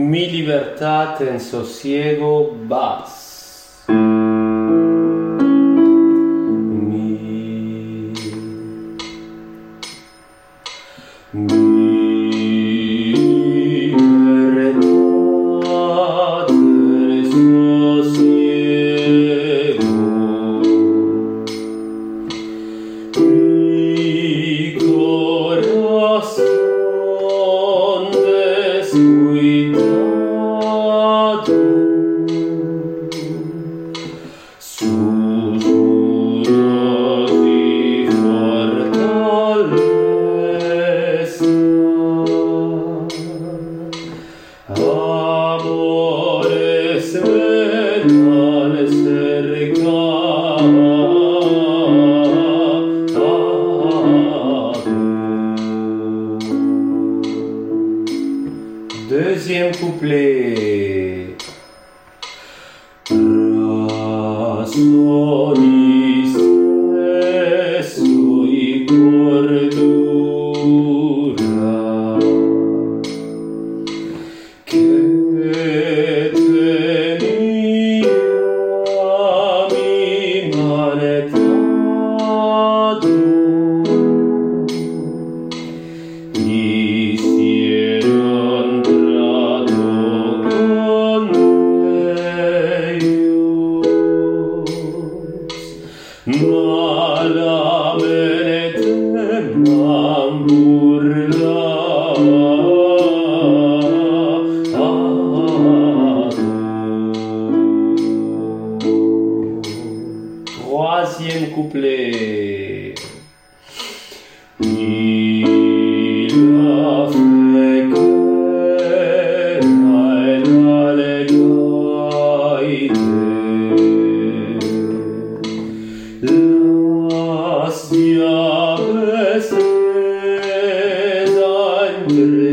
Mi libertad en sosiego vas. Deuxième couplet. Razonis sui cordura que tenia mi manetado hicieron trato con ellos, malamente me han burlado. Troisième couplet. Il a fait que la legalité las llaves entre